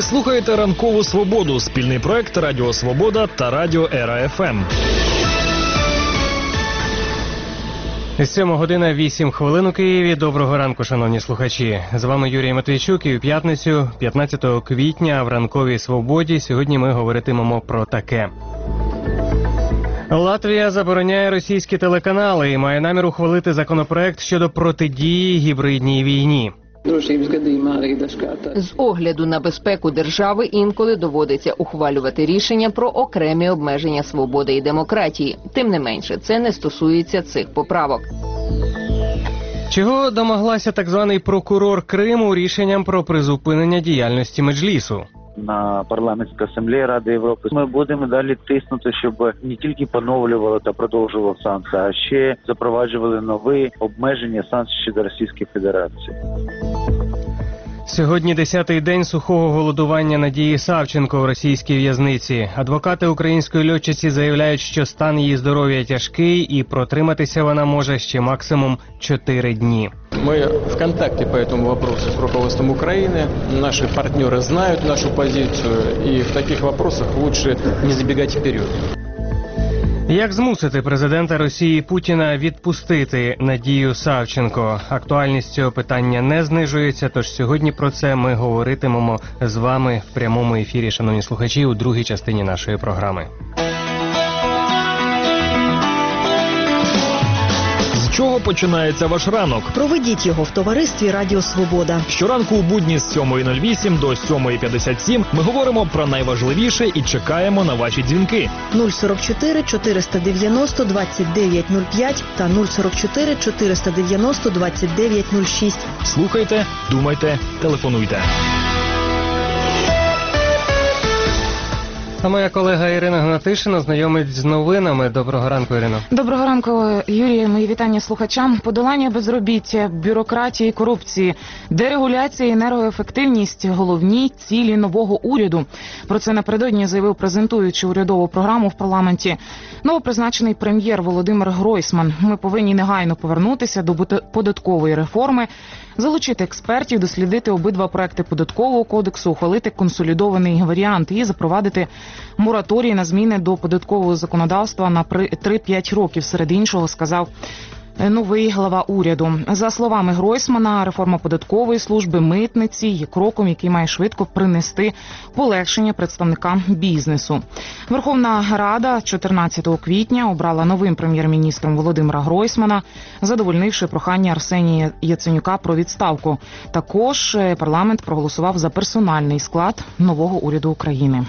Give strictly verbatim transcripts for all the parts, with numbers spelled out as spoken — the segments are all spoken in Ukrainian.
слухаєте «Ранкову свободу» – спільний проект Радіо Свобода та Радіо Ера-ФМ. сьома година вісім хвилин у Києві. Доброго ранку, шановні слухачі. З вами Юрій Матвійчук, і у п'ятницю, п'ятнадцятого квітня, в «Ранковій свободі» сьогодні ми говоритимемо про таке. Латвія забороняє російські телеканали і має намір ухвалити законопроект щодо протидії гібридній війні. З огляду на безпеку держави інколи доводиться ухвалювати рішення про окремі обмеження свободи і демократії. Тим не менше, це не стосується цих поправок. Чого домоглася так званий прокурор Криму рішенням про призупинення діяльності Меджлісу? На парламентській асамблеї Ради Європи ми будемо далі тиснути, щоб не тільки поновлювали та продовжували санкції, а ще запроваджували нові обмеження санкцій щодо Російської Федерації. Сьогодні десятий день сухого голодування Надії Савченко у російській в'язниці. Адвокати української льотчиці заявляють, що стан її здоров'я тяжкий і протриматися вона може ще максимум чотири дні. Мы в контакте по этому вопросу с руководством Украины. Наши партнеры знают нашу позицию, и в таких вопросах лучше не забегать вперед. Як змусити президента Росії Путіна відпустити Надію Савченко? Актуальність цього питання не знижується, тож сьогодні про це ми говоритимемо з вами в прямому ефірі, шановні слухачі, у другій частині нашої програми. З чого починається ваш ранок? Проведіть його в товаристві Радіо Свобода. Щоранку у будні з сьомої нуль вісім до сьомої п'ятдесят сім ми говоримо про найважливіше і чекаємо на ваші дзвінки. нуль сорок чотири чотириста дев'яносто двадцять дев'ять нуль п'ять та нуль сорок чотири чотириста дев'яносто двадцять дев'ять нуль шість. Слухайте, думайте, телефонуйте. А моя колега Ірина Гнатишина знайомить з новинами. Доброго ранку, Ірино. Доброго ранку, Юрій. Мої вітання слухачам. Подолання безробіття, бюрократії, корупції, дерегуляція і енергоефективність – головні цілі нового уряду. Про це напередодні заявив, презентуючи урядову програму в парламенті, новопризначений прем'єр Володимир Гройсман. Ми повинні негайно повернутися до податкової реформи, залучити експертів, дослідити обидва проекти податкового кодексу, ухвалити консолідований варіант і запровадити мораторій на зміни до податкового законодавства на три-п'ять років, серед іншого, сказав новий глава уряду. За словами Гройсмана, реформа податкової служби, митниці є кроком, який має швидко принести полегшення представникам бізнесу. Верховна Рада чотирнадцятого квітня обрала новим прем'єр-міністром Володимира Гройсмана, задовольнивши прохання Арсенія Яценюка про відставку. Також парламент проголосував за персональний склад нового уряду України.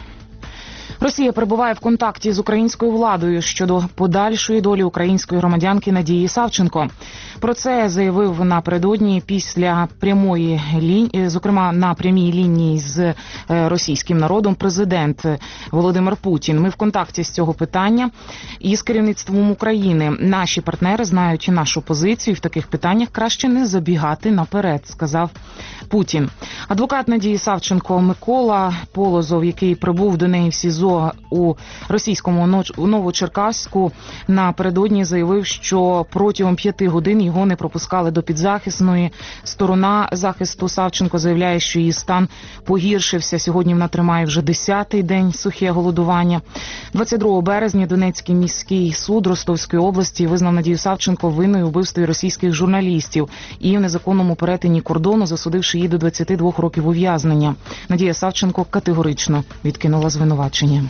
Росія перебуває в контакті з українською владою щодо подальшої долі української громадянки Надії Савченко. Про це заявив напередодні після прямої лінії, зокрема на прямій лінії з російським народом, президент Володимир Путін. Ми в контакті з цього питання і з керівництвом України. Наші партнери знають нашу позицію, і в таких питаннях краще не забігати наперед, сказав Путін. Адвокат Надії Савченко Микола Полозов, який прибув до неї в СІЗО у російському Новочеркаську, напередодні заявив, що протягом п'яти годин його не пропускали до підзахисної. Сторона захисту Савченко заявляє, що її стан погіршився. Сьогодні вона тримає вже десятий день сухе голодування. двадцять другого березня Донецький міський суд Ростовської області визнав Надію Савченко винною у вбивстві російських журналістів і в незаконному перетині кордону, засудивши її до двадцяти двох років ув'язнення. Надія Савченко категорично відкинула звинувачення.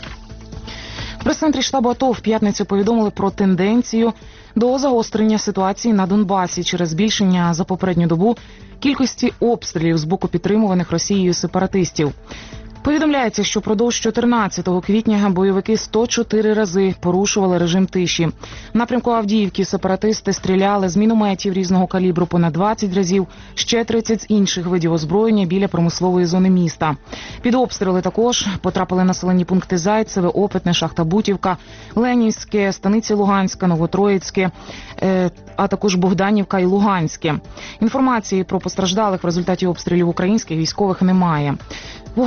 В прес-центрі штабу АТО в п'ятницю повідомили про тенденцію до загострення ситуації на Донбасі через збільшення за попередню добу кількості обстрілів з боку підтримуваних Росією сепаратистів. Повідомляється, що впродовж чотирнадцятого квітня бойовики сто чотири рази порушували режим тиші. В напрямку Авдіївки сепаратисти стріляли з мінометів різного калібру понад двадцять разів, ще тридцять з інших видів озброєння біля промислової зони міста. Під обстріли також потрапили населені пункти Зайцеве, Опитне, Шахта Бутівка, Ленівське, Станиця Луганська, Новотроїцьке, а також Богданівка і Луганське. Інформації про постраждалих в результаті обстрілів українських військових немає. В угрупованні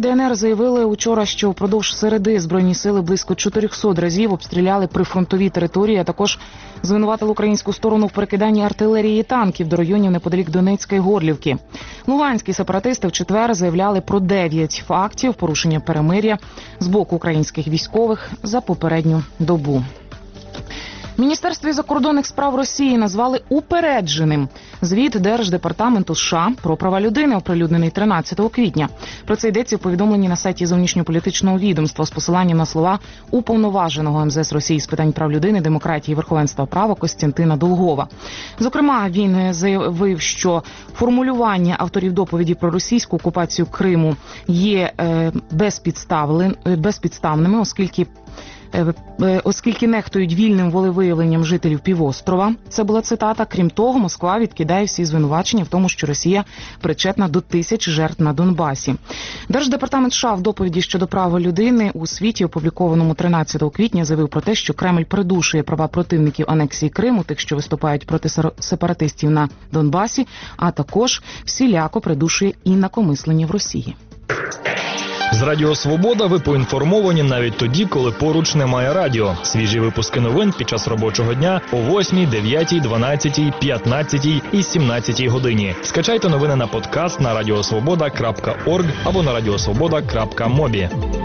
ДНР заявили учора, що впродовж середи Збройні сили близько чотирьохсот разів обстріляли прифронтові території, а також звинуватили українську сторону в перекиданні артилерії і танків до районів неподалік Донецька і Горлівки. Луганські сепаратисти в четвер заявляли про дев'ять фактів порушення перемир'я з боку українських військових за попередню добу. В Міністерстві закордонних справ Росії назвали упередженим звіт Держдепартаменту США про права людини, оприлюднений тринадцятого квітня. Про це йдеться у повідомленні на сайті зовнішньополітичного відомства з посиланням на слова уповноваженого ем зе ес Росії з питань прав людини, демократії і верховенства права Костянтина Долгова. Зокрема, він заявив, що формулювання авторів доповіді про російську окупацію Криму є е, безпідставними, оскільки оскільки нехтують вільним волевиявленням жителів півострова. Це була цитата. Крім того, Москва відкидає всі звинувачення в тому, що Росія причетна до тисяч жертв на Донбасі. Держдепартамент США в доповіді щодо прав людини у світі, опублікованому тринадцятого квітня, заявив про те, що Кремль придушує права противників анексії Криму, тих, що виступають проти сепаратистів на Донбасі, а також всіляко придушує інакомислення в Росії. З Радіо Свобода ви поінформовані навіть тоді, коли поруч немає радіо. Свіжі випуски новин під час робочого дня о восьмій, дев'ятій, дванадцятій, п'ятнадцятій і сімнадцятій годині. Скачайте новини на подкаст на радіосвобода крапка орг або на радіосвобода крапка мобі.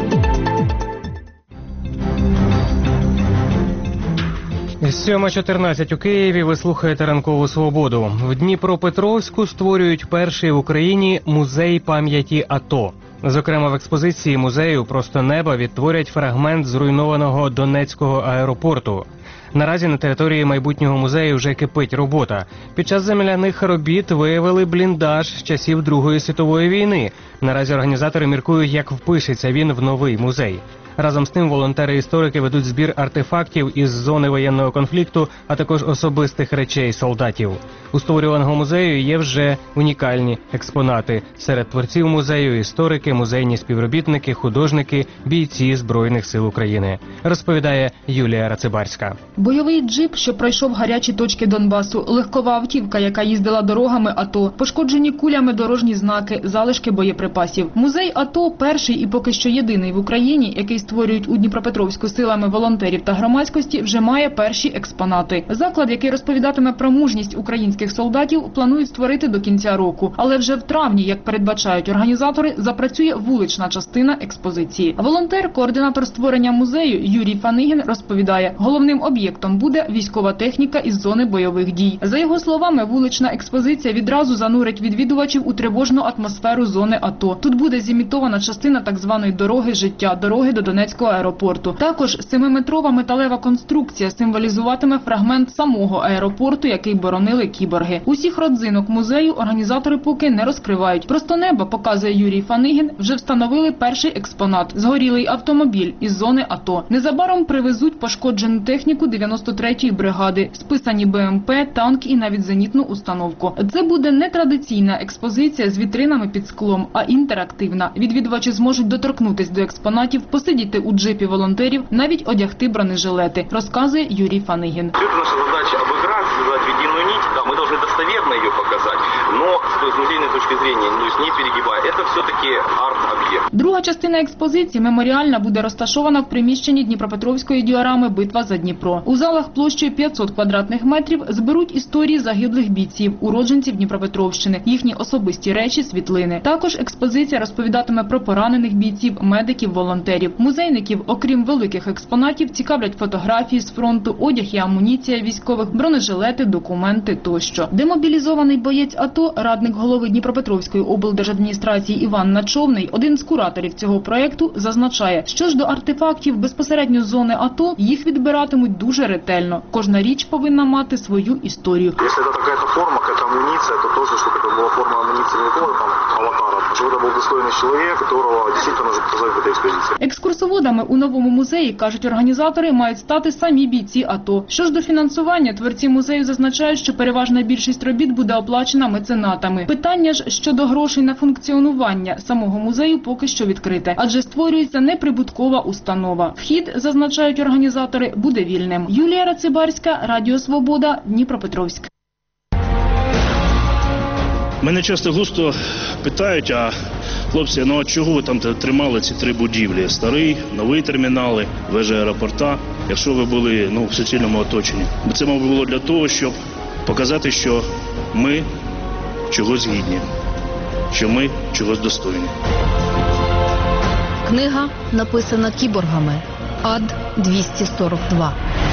сьома чотирнадцять у Києві. Ви слухаєте «Ранкову свободу». В Дніпропетровську створюють перший в Україні музей пам'яті АТО. Зокрема, в експозиції музею «Просто неба» відтворять фрагмент зруйнованого Донецького аеропорту. Наразі на території майбутнього музею вже кипить робота. Під час земляних робіт виявили бліндаж з часів Другої світової війни. Наразі організатори міркують, як впишеться він в новий музей. Разом з тим, волонтери-історики ведуть збір артефактів із зони воєнного конфлікту, а також особистих речей солдатів. У створюваного музею є вже унікальні експонати. Серед творців музею – історики, музейні співробітники, художники, бійці Збройних сил України. Розповідає Юлія Рацибарська. Бойовий джип, що пройшов гарячі точки Донбасу, легкова автівка, яка їздила дорогами АТО, пошкоджені кулями дорожні знаки, залишки боєприпасів. Музей АТО – перший і поки що єдиний в Україні, який створюють у Дніпропетровську силами волонтерів та громадськості, вже має перші експонати. Заклад, який розповідатиме про мужність українських солдатів, планують створити до кінця року. Але вже в травні, як передбачають організатори, запрацює вулична частина експозиції. Волонтер, координатор створення музею Юрій Фанигін розповідає, головним об'єктом буде військова техніка із зони бойових дій. За його словами, вулична експозиція відразу занурить відвідувачів у тривожну атмосферу зони АТО. Тут буде зімітована частина так званої дороги життя, дороги до Донецького аеропорту. Також семиметрова металева конструкція символізуватиме фрагмент самого аеропорту, який боронили кіборги. Усіх родзинок музею організатори поки не розкривають. Просто небо, показує Юрій Фанигін, вже встановили перший експонат – згорілий автомобіль із зони АТО. Незабаром привезуть пошкоджену техніку дев'яносто третьої бригади, списані БМП, танк і навіть зенітну установку. Це буде не традиційна експозиція з вітринами під склом, а інтерактивна. Відвідувачі зможуть доторкнутись до експонатів, посидіти у джипі волонтерів, навіть одягти бронежилети, розказує Юрій Фанигін. Це наша задача обіграти, сказати в єдину нить. Да, ми повинні достовірно її показати, але з музейної точки зору, не перегибає. Це все-таки арт-об'єкт. Друга частина експозиції, меморіальна, буде розташована в приміщенні Дніпропетровської діорами «Битва за Дніпро». У залах площею п'ятсот квадратних метрів зберуть історії загиблих бійців, уродженців Дніпропетровщини, їхні особисті речі, світлини. Також експозиція розповідатиме про поранених бійців, медиків, волонтерів. Музейників, окрім великих експонатів, цікавлять фотографії з фронту, одяг і амуніція військових, бронежилети, документи тощо. Демобілізований боєць АТО, радник голови Дніпропетровської облдержадміністрації Іван Начовний, один з кураторів цього проєкту, зазначає, що ж до артефактів безпосередньо з зони АТО, їх відбиратимуть дуже ретельно. Кожна річ повинна мати свою історію. Якщо це якась форма, якась амуніція, то теж, щоб це була форма амуніції не того там аватара, щоб це був достойний чоловік, якого дійсно можна показати в цій експозиції. Екскурсоводами у новому музеї, кажуть організатори, мають стати самі бійці АТО. Що ж до фінансування, творці музею зазначають, що переважна більшість робіт буде оплачена меценатами. Питання ж щодо грошей на функціонування самого музею поки що відкрите, адже створюється неприбуткова установа. Вхід, зазначають організатори, буде вільним. Юлія Рацибарська, Радіо Свобода, Дніпропетровськ. Мене часто густо питають, а Хлопці, ну а чого ви там тримали ці три будівлі? Старий, новий термінали, вежа аеропорта, якщо ви були ну, в суцільному оточенні? Це, мабуть, було для того, щоб показати, що ми чогось гідні, що ми чогось достойні. Книга написана кіборгами. Ад двісті сорок два.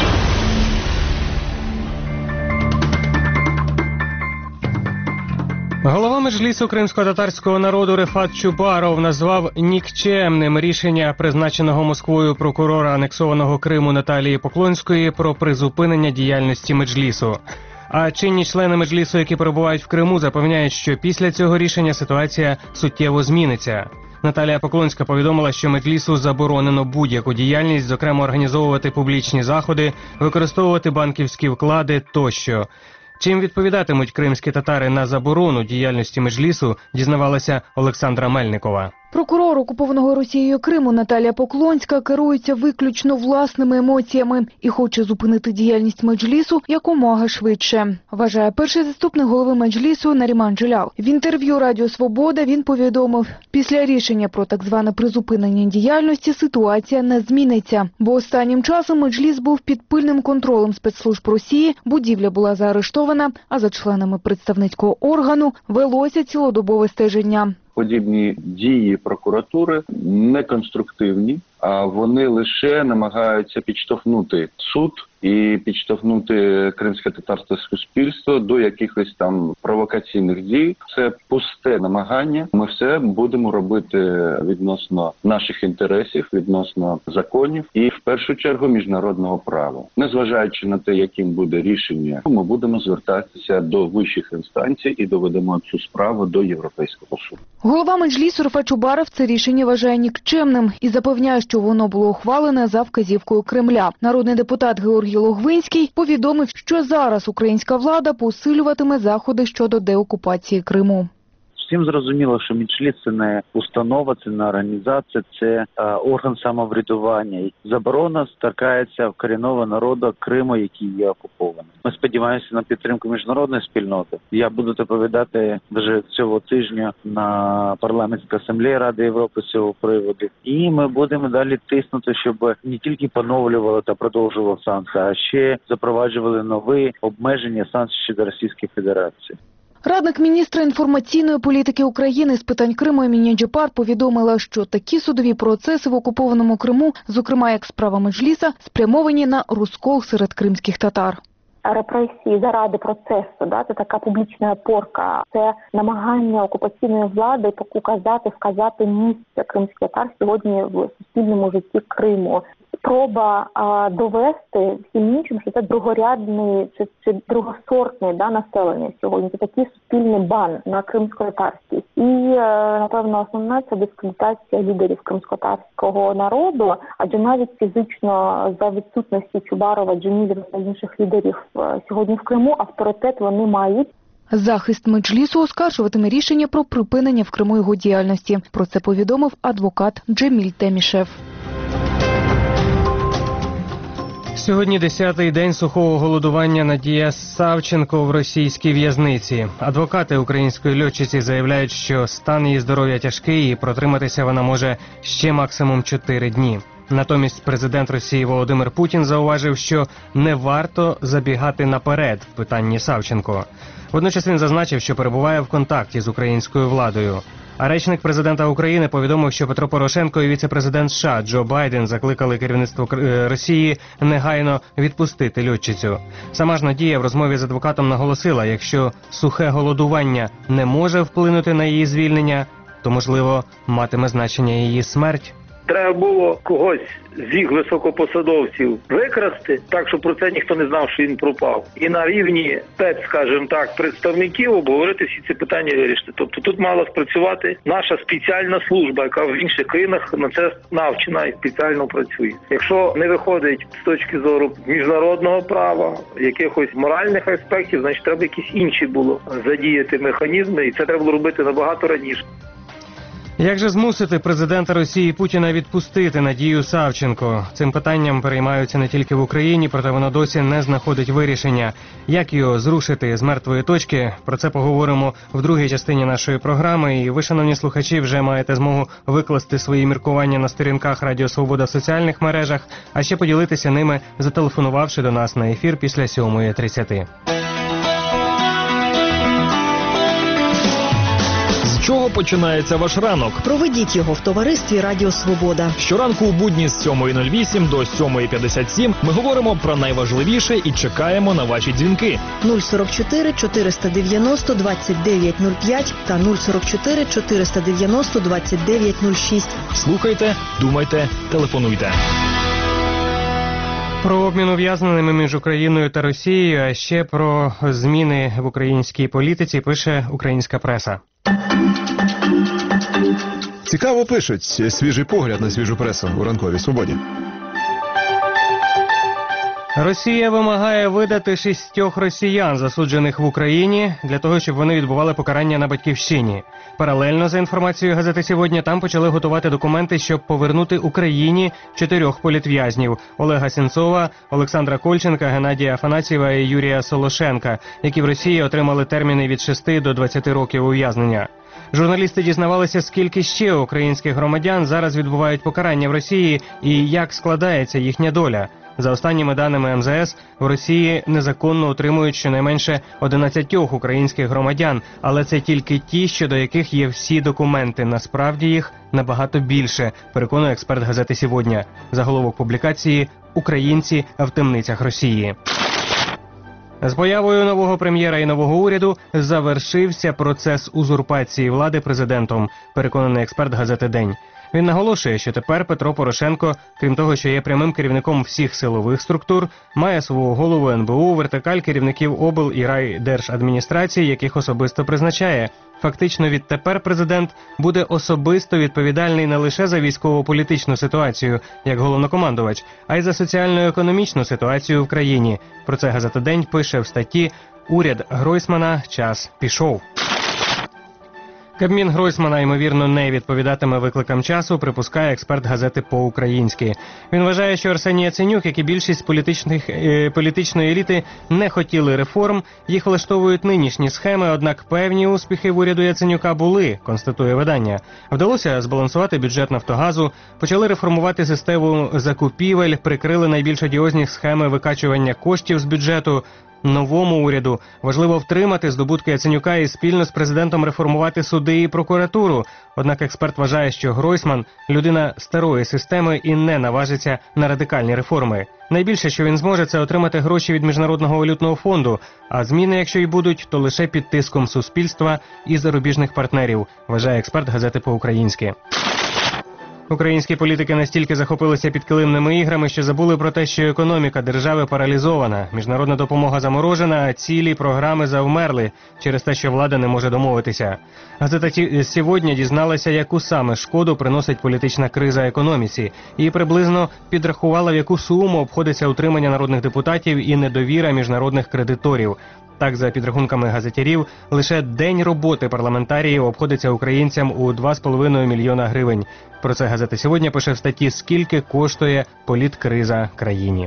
Голова Меджлісу кримсько-татарського народу Рефат Чубаров назвав нікчемним рішення призначеного Москвою прокурора анексованого Криму Наталії Поклонської про призупинення діяльності Меджлісу. А чинні члени Меджлісу, які перебувають в Криму, запевняють, що після цього рішення ситуація суттєво зміниться. Наталія Поклонська повідомила, що Меджлісу заборонено будь-яку діяльність, зокрема організовувати публічні заходи, використовувати банківські вклади тощо. Чим відповідатимуть кримські татари на заборону діяльності Меджлісу, дізнавалася Олександра Мельникова. Прокурор окупованого Росією Криму Наталія Поклонська керується виключно власними емоціями і хоче зупинити діяльність Меджлісу якомога швидше, вважає перший заступник голови Меджлісу Наріман Джилял. В інтерв'ю Радіо Свобода він повідомив, після рішення про так зване призупинення діяльності ситуація не зміниться, бо останнім часом Меджліс був під пильним контролем спецслужб Росії, будівля була заарештована, а за членами представницького органу велося цілодобове стеження. Подібні дії прокуратури неконструктивні, а вони лише намагаються підштовхнути суд і підштовхнути кримсько-татарське суспільство до якихось там провокаційних дій. Це пусте намагання. Ми все будемо робити відносно наших інтересів, відносно законів і в першу чергу міжнародного права. Незважаючи на те, яким буде рішення, ми будемо звертатися до вищих інстанцій і доведемо цю справу до Європейського суду. Голова Меджлісу Рефат Чубаров це рішення вважає нікчемним і запевняє, що воно було ухвалене за вказівкою Кремля. Народний депутат Георгій Логвинський повідомив, що зараз українська влада посилюватиме заходи щодо деокупації Криму. Всім зрозуміло, що Меджліс – це не установа, це не організація, це е, орган самоврядування. І заборона торкається корінного народу Криму, який є окупований. Ми сподіваємося на підтримку міжнародної спільноти. Я буду доповідати вже цього тижня на парламентській асамблеї Ради Європи з цього приводу. І ми будемо далі тиснути, щоб не тільки поновлювали та продовжували санкції, а ще запроваджували нові обмеження санкцій щодо Російської Федерації. Радник міністра інформаційної політики України з питань Криму Емінія Джепар повідомила, що такі судові процеси в окупованому Криму, зокрема як справа Меджліса, спрямовані на розкол серед кримських татар. Репресії заради процесу, да, це така публічна опорка, це намагання окупаційної влади показати, вказати місце кримських татар сьогодні в суспільному житті Криму. Спроба а, довести всім іншим, що це другорядний чи, чи другосортне да, населення сьогодні. Це такий суспільний бан на кримсько-татарський. І, е, напевно, основна – це дискредитація лідерів кримсько-татарського народу, адже навіть фізично за відсутності Чубарова, Джемілєва та інших лідерів е, сьогодні в Криму авторитет вони мають. Захист Меджлісу оскаржуватиме рішення про припинення в Криму його діяльності. Про це повідомив адвокат Джеміль Темішев. Сьогодні десятий день сухого голодування Надія Савченко в російській в'язниці. Адвокати української льотчиці заявляють, що стан її здоров'я тяжкий і протриматися вона може ще максимум чотири дні. Натомість президент Росії Володимир Путін зауважив, що не варто забігати наперед в питанні Савченко. Водночас він зазначив, що перебуває в контакті з українською владою. А речник президента України повідомив, що Петро Порошенко і віце-президент США Джо Байден закликали керівництво Росії негайно відпустити льотчицю. Сама ж Надія в розмові з адвокатом наголосила, якщо сухе голодування не може вплинути на її звільнення, то, можливо, матиме значення її смерть. Треба було когось з їх високопосадовців викрасти, так, що про це ніхто не знав, що він пропав. І на рівні спец, скажімо так, представників обговорити всі ці питання і вирішити. Тобто тут мала спрацювати наша спеціальна служба, яка в інших країнах на це навчена і спеціально працює. Якщо не виходить з точки зору міжнародного права, якихось моральних аспектів, значить треба якісь інші було задіяти механізми, і це треба було робити набагато раніше. Як же змусити президента Росії Путіна відпустити Надію Савченко? Цим питанням переймаються не тільки в Україні, проте воно досі не знаходить вирішення. Як його зрушити з мертвої точки? Про це поговоримо в другій частині нашої програми. І ви, шановні слухачі, вже маєте змогу викласти свої міркування на сторінках Радіо Свобода в соціальних мережах, а ще поділитися ними, зателефонувавши до нас на ефір після сьомої тридцяти. З чого починається ваш ранок? Проведіть його в товаристві Радіо Свобода. Щоранку у будні з сьомої нуль вісім до сьомої п'ятдесят сім ми говоримо про найважливіше і чекаємо на ваші дзвінки. нуль сорок чотири чотириста дев'яносто двадцять дев'ять нуль п'ять та нуль сорок чотири чотириста дев'яносто двадцять дев'ять нуль шість. Слухайте, думайте, телефонуйте. Про обмін ув'язненими між Україною та Росією, а ще про зміни в українській політиці пише українська преса. Цікаво пишуть. Свіжий погляд на свіжу пресу у ранковій свободі. Росія вимагає видати шістьох росіян, засуджених в Україні, для того, щоб вони відбували покарання на батьківщині. Паралельно, за інформацією газети «Сьогодні», там почали готувати документи, щоб повернути Україні чотирьох політв'язнів – Олега Сенцова, Олександра Кольченка, Геннадія Афанасьєва і Юрія Солошенка, які в Росії отримали терміни від шести до двадцяти років ув'язнення. Журналісти дізнавалися, скільки ще українських громадян зараз відбувають покарання в Росії і як складається їхня доля. За останніми даними ем зе ес, в Росії незаконно утримують щонайменше одинадцятьох українських громадян, але це тільки ті, щодо яких є всі документи. Насправді їх набагато більше, переконує експерт газети «Сьогодні». Заголовок публікації «Українці в темницях Росії». З появою нового прем'єра і нового уряду завершився процес узурпації влади президентом, переконаний експерт газети «День». Він наголошує, що тепер Петро Порошенко, крім того, що є прямим керівником всіх силових структур, має свого голову ен бе у, вертикаль керівників обл. І райдержадміністрації, яких особисто призначає. Фактично, відтепер президент буде особисто відповідальний не лише за військово-політичну ситуацію, як головнокомандувач, а й за соціально-економічну ситуацію в країні. Про це газета «День» пише в статті «Уряд Гройсмана. Час пішов». Кабмін Гройсмана, ймовірно, не відповідатиме викликам часу, припускає експерт газети «По-українськи». Він вважає, що Арсеній Яценюк, як і більшість політичних, е, політичної еліти, не хотіли реформ, їх влаштовують нинішні схеми, однак певні успіхи в уряду Яценюка були, констатує видання. Вдалося збалансувати бюджет «Нафтогазу», почали реформувати систему закупівель, прикрили найбільш одіозні схеми викачування коштів з бюджету. Новому уряду важливо втримати здобутки Яценюка і спільно з президентом реформувати суди і прокуратуру. Однак експерт вважає, що Гройсман – людина старої системи і не наважиться на радикальні реформи. Найбільше, що він зможе, це отримати гроші від Міжнародного валютного фонду, а зміни, якщо й будуть, то лише під тиском суспільства і зарубіжних партнерів, вважає експерт газети «По-українськи». Українські політики настільки захопилися підкилимними іграми, що забули про те, що економіка держави паралізована, міжнародна допомога заморожена, а цілі програми завмерли через те, що влада не може домовитися. Газета «Сьогодні» дізналася, яку саме шкоду приносить політична криза економіці, і приблизно підрахувала, в яку суму обходиться утримання народних депутатів і недовіра міжнародних кредиторів. Так, за підрахунками газетярів, лише день роботи парламентаріїв обходиться українцям у два з половиною мільйона гривень. Про це газета «Сьогодні» пише в статті «Скільки коштує політкриза країні».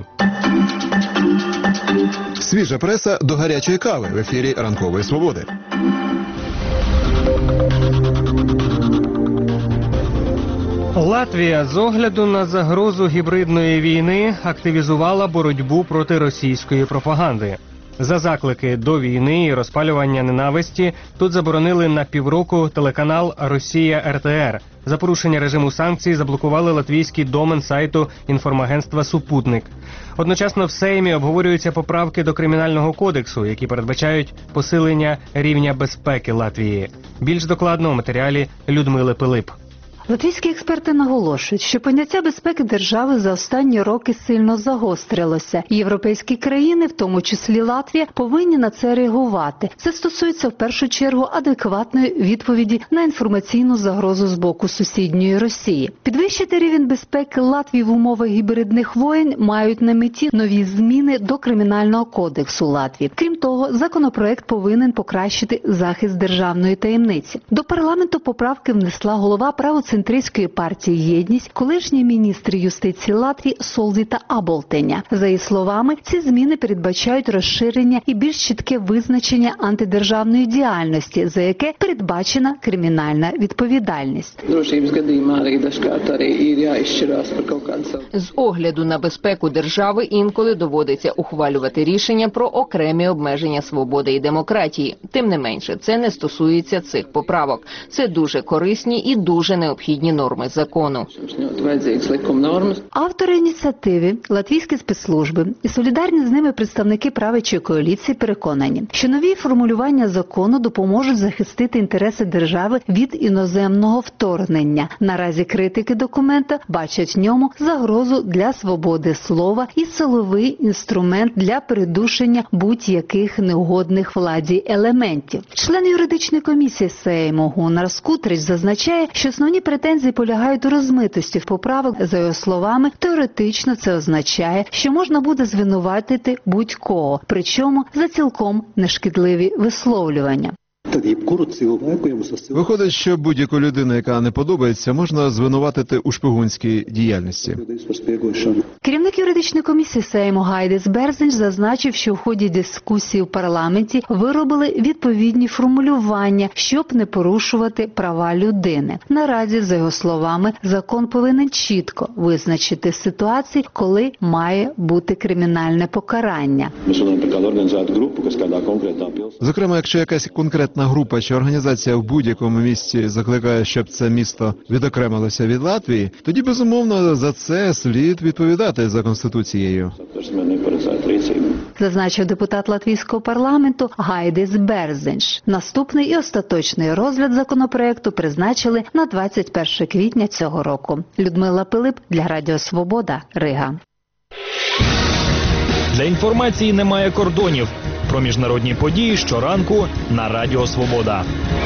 Свіжа преса до гарячої кави в ефірі «Ранкової свободи». Латвія з огляду на загрозу гібридної війни активізувала боротьбу проти російської пропаганди. За заклики до війни і розпалювання ненависті тут заборонили на півроку телеканал «Росія ер те ер». За порушення режиму санкцій заблокували латвійський домен сайту інформагентства «Супутник». Одночасно в Сеймі обговорюються поправки до Кримінального кодексу, які передбачають посилення рівня безпеки Латвії. Більш докладно у матеріалі Людмили Пилип. Латвійські експерти наголошують, що поняття безпеки держави за останні роки сильно загострилося. Європейські країни, в тому числі Латвія, повинні на це реагувати. Це стосується в першу чергу адекватної відповіді на інформаційну загрозу з боку сусідньої Росії. Підвищити рівень безпеки Латвії в умовах гібридних воєн мають на меті нові зміни до Кримінального кодексу Латвії. Крім того, законопроект повинен покращити захист державної таємниці. До парламенту поправки внесла голова правоцентристської партії «Єдність», колишній міністр юстиції Латвії Солвіта Аболтеня. За її словами, ці зміни передбачають розширення і більш чітке визначення антидержавної діяльності, за яке передбачена кримінальна відповідальність. З огляду на безпеку держави інколи доводиться ухвалювати рішення про окремі обмеження свободи і демократії. Тим не менше, це не стосується цих поправок. Це дуже корисні і дуже необхідні норми закону. Автори ініціативи, латвійські спецслужби і солідарні з ними представники правлячої коаліції переконані, що нові формулювання закону допоможуть захистити інтереси держави від іноземного вторгнення. Наразі критики документа бачать в ньому загрозу для свободи слова і силовий інструмент для придушення будь-яких неугодних владі елементів. Член юридичної комісії Сейму Гуннар Скутрич зазначає, що основні претензії полягають у розмитості поправок. За його словами, теоретично це означає, що можна буде звинуватити будь-кого, причому за цілком нешкідливі висловлювання. Виходить, що будь-яку людину, яка не подобається, можна звинуватити у шпигунській діяльності. Керівник юридичної комісії Сейму Гайдес Берзенч зазначив, що в ході дискусії в парламенті виробили відповідні формулювання, щоб не порушувати права людини. Наразі, за його словами, закон повинен чітко визначити ситуації, коли має бути кримінальне покарання. Зокрема, якщо якась конкретна група чи організація в будь-якому місці закликає, щоб це місто відокремилося від Латвії, тоді, безумовно, за це слід відповідати за Конституцією. Зазначив депутат латвійського парламенту Гайдес Берзенч. Наступний і остаточний розгляд законопроекту призначили на двадцять перше квітня цього року. Людмила Пилип для Радіо Свобода, Рига. Для інформації немає кордонів. Про міжнародні події щоранку на Радіо Свобода.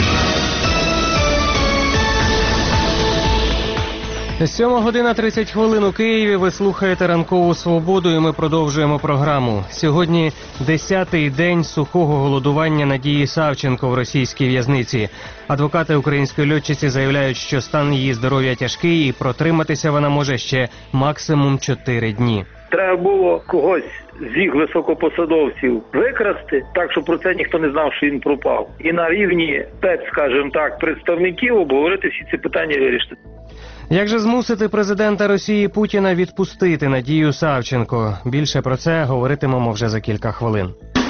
Сьома година тридцять хвилин у Києві. Ви слухаєте ранкову свободу, і ми продовжуємо програму. Сьогодні десятий день сухого голодування Надії Савченко в російській в'язниці. Адвокати української льотчиці заявляють, що стан її здоров'я тяжкий і протриматися вона може ще максимум чотири дні. Треба було когось з їх високопосадовців викрасти, так, щоб про це ніхто не знав, що він пропав. І на рівні ПЕЦ, скажімо так, представників обговорити всі ці питання і вирішити. Як же змусити президента Росії Путіна відпустити Надію Савченко? Більше про це говоритимемо вже за кілька хвилин.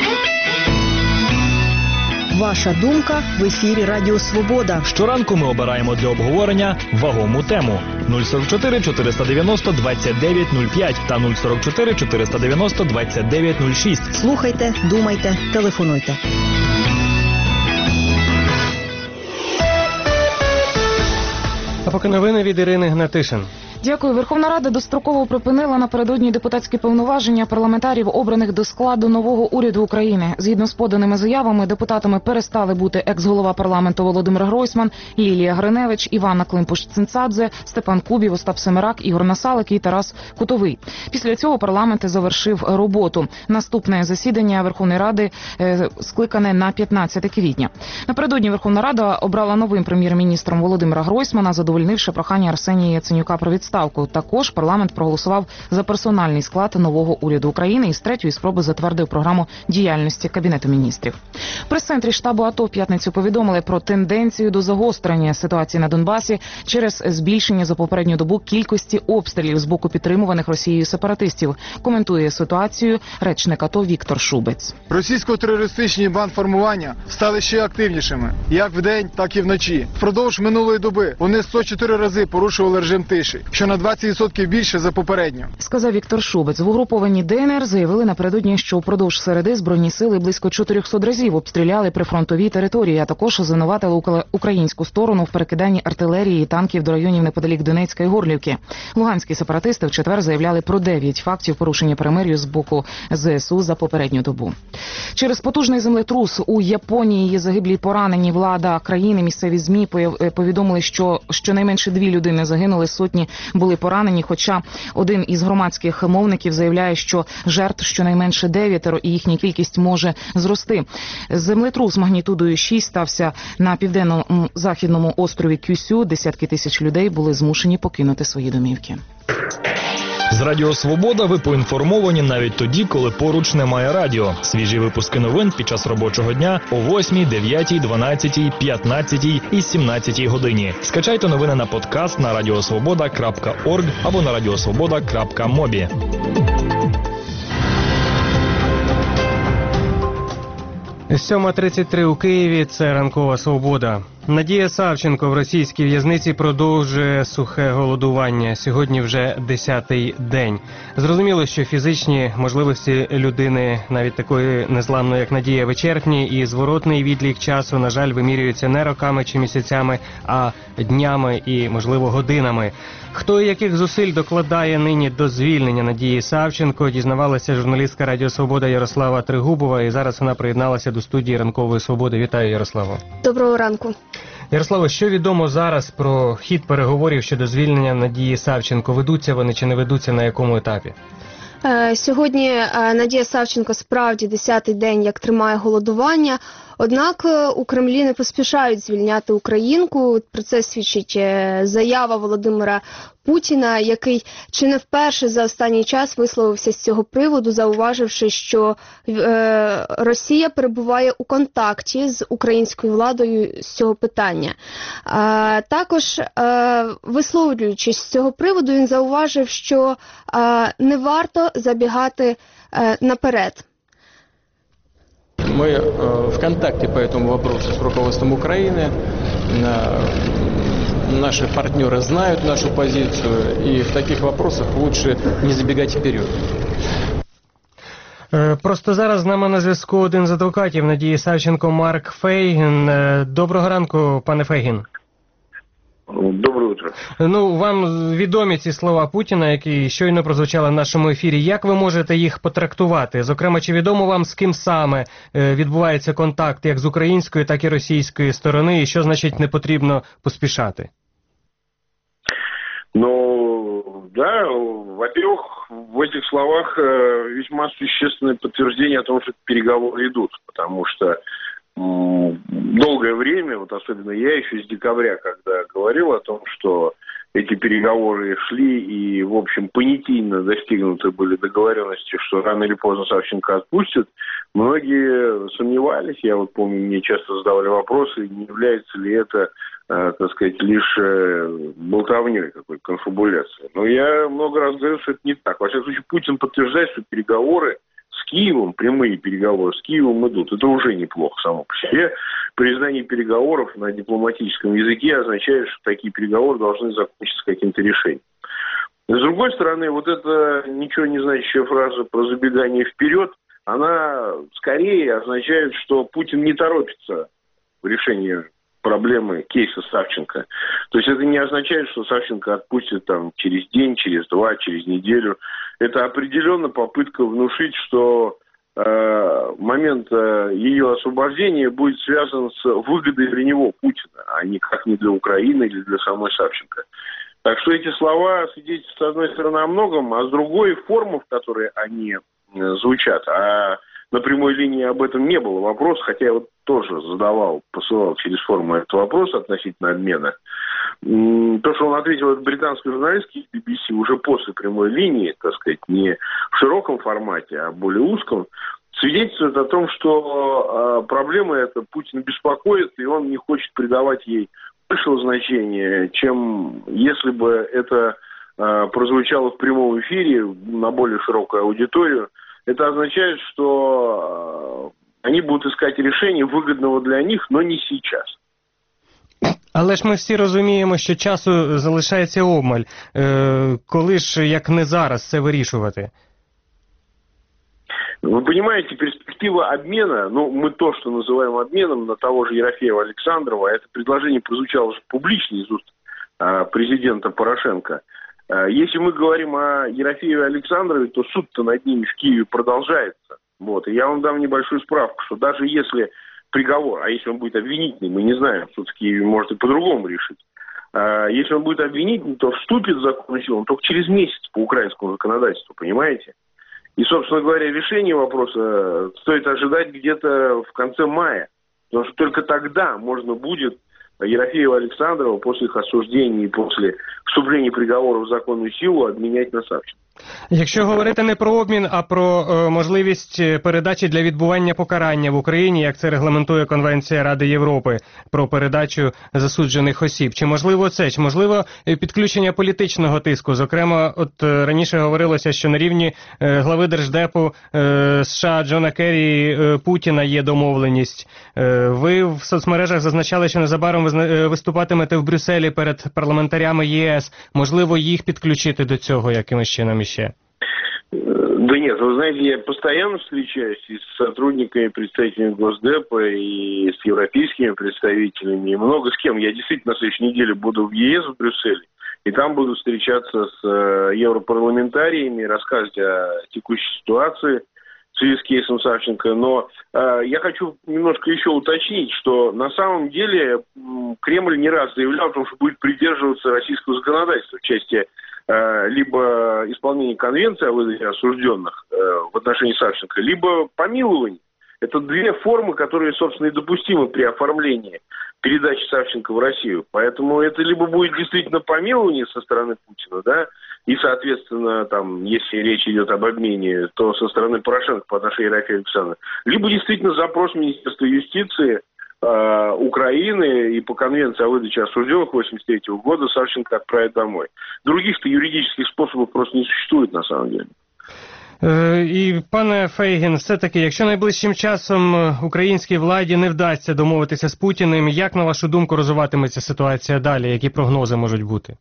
Ваша думка в ефірі Радіо Свобода. Щоранку ми обираємо для обговорення вагому тему. нуль сорок чотири чотириста дев'яносто двадцять дев'ять нуль п'ять та нуль сорок чотири чотириста дев'яносто двадцять дев'ять нуль шість. Слухайте, думайте, телефонуйте. А поки новини від Ірини Гнатишин. Дякую. Верховна Рада достроково припинила напередодні депутатські повноваження парламентарів, обраних до складу нового уряду України. Згідно з поданими заявами, депутатами перестали бути екс-голова парламенту Володимир Гройсман, Лілія Гриневич, Іванна Климпуш-Цинцадзе, Степан Кубів, Остап Семерак, Ігор Насалик і Тарас Кутовий. Після цього парламент завершив роботу. Наступне засідання Верховної Ради е, скликане на п'ятнадцяте квітня. Напередодні Верховна Рада обрала новим прем'єр-міністром Володимира Гройсмана, задовольнивши прохання Арсенія Яценюка про відставку. Також парламент проголосував за персональний склад нового уряду України і з третьої спроби затвердив програму діяльності Кабінету міністрів. В прес-центрі штабу АТО в п'ятницю повідомили про тенденцію до загострення ситуації на Донбасі через збільшення за попередню добу кількості обстрілів з боку підтримуваних Росією сепаратистів. Коментує ситуацію речник АТО Віктор Шубець. Російсько-терористичні бандформування стали ще активнішими, як вдень, так і вночі. Впродовж минулої доби вони сто чотири рази порушували режим тиші, що на двадцять відсотків більше за попередню. Сказав Віктор Шубець. В угрупованні ДНР заявили напередодні, що впродовж середи збройні сили близько чотириста разів обстріляли прифронтові території, а також звинуватили українську сторону в перекиданні артилерії і танків до районів неподалік Донецька і Горлівки. Луганські сепаратисти в четвер заявляли про дев'ять фактів порушення перемир'я з боку ЗСУ за попередню добу. Через потужний землетрус у Японії є загиблі й поранені. Влада країни, місцеві ЗМІ повідомили, що щонайменше дві людини загинули, сотні були поранені, хоча один із громадських мовників заявляє, що жертв щонайменше дев'ятеро і їхня кількість може зрости. Землетрус магнітудою шість стався на південно-західному острові Кюсю. Десятки тисяч людей були змушені покинути свої домівки. З Радіо Свобода ви поінформовані навіть тоді, коли поруч немає радіо. Свіжі випуски новин під час робочого дня о восьмій, дев'ятій, дванадцятій, п'ятнадцятій і сімнадцятій годині. Скачайте новини на подкаст на радіосвобода крапка орг або на радіосвобода крапка мобі. сьома тридцять три у Києві. Це ранкова свобода. Надія Савченко в російській в'язниці продовжує сухе голодування. Сьогодні вже десятий день. Зрозуміло, що фізичні можливості людини, навіть такої незламної, як Надія, вичерпні, і зворотний відлік часу, на жаль, вимірюється не роками чи місяцями, а днями і, можливо, годинами. Хто і яких зусиль докладає нині до звільнення Надії Савченко, дізнавалася журналістка Радіо Свобода Ярослава Тригубова, і зараз вона приєдналася до студії Ранкової Свободи. Вітаю, Ярославо. Доброго ранку. Ярославо, що відомо зараз про хід переговорів щодо звільнення Надії Савченко? Ведуться вони чи не ведуться, на якому етапі? Сьогодні Надія Савченко справді десятий день як тримає голодування. Однак у Кремлі не поспішають звільняти українку. Про це свідчить заява Володимира Путіна, який чи не вперше за останній час висловився з цього приводу, зауваживши, що е, Росія перебуває у контакті з українською владою з цього питання. Е, також, е, висловлюючись з цього приводу, він зауважив, що е, не варто забігати е, наперед. Мы э, в контакте по этому вопросу с руководством Украины. Э, наши партнеры знают нашу позицию, и в таких вопросах лучше не забегать вперед. Просто зараз з нами на зв'язку один з адвокатів Надії Савченко, Марк Фейгін. Доброго ранку, пане Фейгін. Доброе утро. Ну, вам відомі ці слова Путіна, які щойно прозвучали в нашому ефірі. Як ви можете їх потрактувати? Зокрема, чи відомо вам, з ким саме відбувається контакт як з української, так і російської сторони, і що значить не потрібно поспішати? Ну, да, во-первых, в этих словах весьма существенное подтверждение о том, что переговоры идут, потому что долгое время, вот особенно я еще с декабря, когда говорил о том, что эти переговоры шли и, в общем, понятийно достигнуты были договоренности, что рано или поздно Савченко отпустят, многие сомневались. Я вот помню, мне часто задавали вопросы, не является ли это, э, так сказать, лишь э, болтовней, какой-то конфабуляцией. Но я много раз говорил, что это не так. Во всяком случае, Путин подтверждает, что переговоры с Киевом, прямые переговоры с Киевом идут. Это уже неплохо само по себе. Признание переговоров на дипломатическом языке означает, что такие переговоры должны закончиться каким-то решением. С другой стороны, вот эта ничего не значащая фраза про забегание вперед, она скорее означает, что Путин не торопится в решении проблемы кейса Савченко. То есть это не означает, что Савченко отпустит там через день, через два, через неделю. Это определенно попытка внушить, что э, момент э, ее освобождения будет связан с выгодой для него, Путина, а никак не для Украины или для самой Савченко. Так что эти слова свидетельствуют, с одной стороны, о многом, а с другой форма, в которой они э, звучат. А на прямой линии об этом не было вопроса, хотя я вот тоже задавал, посылал через форму этот вопрос относительно обмена. То, что он ответил от британской журналистки би би си уже после прямой линии, так сказать, не в широком формате, а более узком, свидетельствует о том, что э, проблема эта Путин беспокоит, и он не хочет придавать ей большего значения, чем если бы это э, прозвучало в прямом эфире на более широкую аудиторию. Это означает, что э, они будут искать решение выгодного для них, но не сейчас. А Але ж ми всі розуміємо, що часу залишається обмаль. Е, коли ж, як не зараз, це вирішувати? Вы понимаете, перспектива обмена, ну, мы то, что называем обменом на того же Ерофеева Александрова, это предложение прозвучало уже публично из уст а, президента Порошенко. А, если мы говорим о Ерофееве Александрове, то суд-то над ними в Киеве продолжается. Вот. И я вам дам небольшую справку, что даже если приговор, а если он будет обвинительный, мы не знаем, суд в Киеве может и по-другому решить. А, если он будет обвинительный, то вступит в законную силу он только через месяц по украинскому законодательству, понимаете? И, собственно говоря, решение вопроса стоит ожидать где-то в конце мая. Потому что только тогда можно будет Ерофеева Александрова после их осуждения и после вступления приговора в законную силу обменять на Савченко. Якщо говорити не про обмін, а про е, можливість передачі для відбування покарання в Україні, як це регламентує Конвенція Ради Європи про передачу засуджених осіб, чи можливо це, чи можливо підключення політичного тиску? Зокрема, от е, раніше говорилося, що на рівні е, глави Держдепу е, США Джона Керрі е, Путіна є домовленість. Е, ви в соцмережах зазначали, що незабаром ви виступатимете в Брюсселі перед парламентарями ЄС. Можливо, їх підключити до цього якимось чином іще? Да нет, вы знаете, я постоянно встречаюсь и с сотрудниками, представителями Госдепа, и с европейскими представителями, и много с кем. Я действительно на следующей неделе буду в ЕС в Брюсселе, и там буду встречаться с европарламентариями, рассказывать о текущей ситуации в связи с кейсом Савченко. Но э, я хочу немножко еще уточнить, что на самом деле Кремль не раз заявлял о том, что будет придерживаться российского законодательства в части либо исполнение конвенции о выдаче осужденных э, в отношении Савченко, либо помилование. Это две формы, которые, собственно, и допустимы при оформлении передачи Савченко в Россию. Поэтому это либо будет действительно помилование со стороны Путина, да, и, соответственно, там, если речь идет об обмене, то со стороны Порошенко по отношению к Ерофееву Александрову, либо действительно запрос Министерства юстиции Украины и по конвенции о выдаче осужденных восемьдесят третьего года Савченко отправить домой. Других-то юридических способов просто не существует на самом деле. І, пане Фейгін, все-таки, якщо найближчим часом українській владі не вдасться домовитися з Путіним, як, на вашу думку, розвиватиметься ситуація далі? Які прогнози можуть бути?